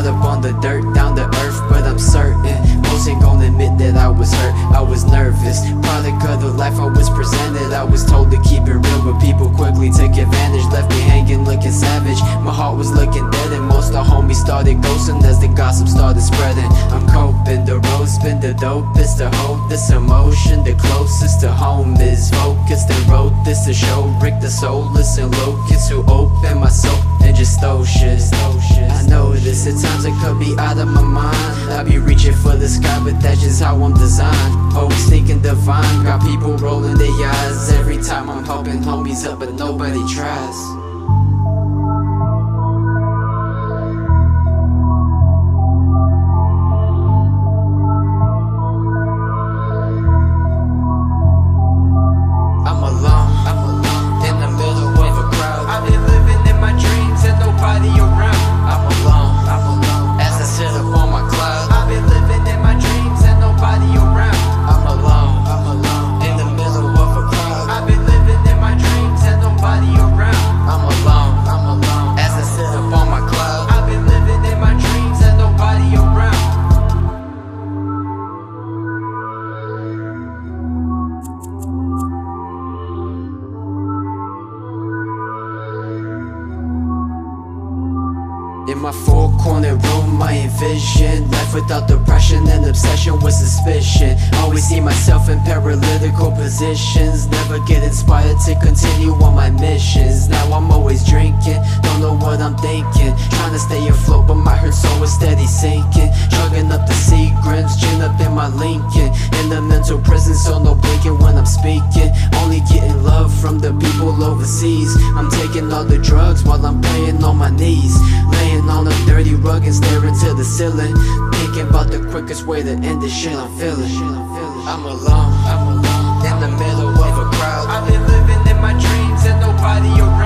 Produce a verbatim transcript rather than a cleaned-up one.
Caught up on the dirt, down to earth, but I'm certain most ain't gonna admit that I was hurt, I was nervous. Product of the life I was presented, I was told to keep it real, but people quickly took advantage. Left me hanging looking savage, my heart was looking dead, and most of the homies started ghosting as the gossip started spreading. I'm coping, the road's been the dopest to hold this emotion. The closest to home is focused and wrote this to show Rick the soulless and locusts who open my soul and just stole shit. I know this, at times I could be out of my mind. I be reaching for the sky, but that's just how I'm designed. Always thinking divine, got people rolling their eyes every time I'm helping homies up, but nobody tries. In my four-cornered room, I envision life without depression and obsession with suspicion. Always see myself in paralytical positions, never get inspired to continue on my missions. Now I'm always drinking, don't know what I'm thinking. Trying to stay afloat, but my hurt soul is steady sinking. Chugging up the Seagrams, gin up in my Lincoln. In the mental prison, so no blinking when I'm speaking. Only getting love from the people overseas. I'm taking all the drugs while I'm praying on my knees, laying on a dirty rug and staring to the ceiling, thinking about the quickest way to end this shit I'm feeling. I'm alone, I'm alone, in the middle of a crowd. I've been living in my dreams and nobody around.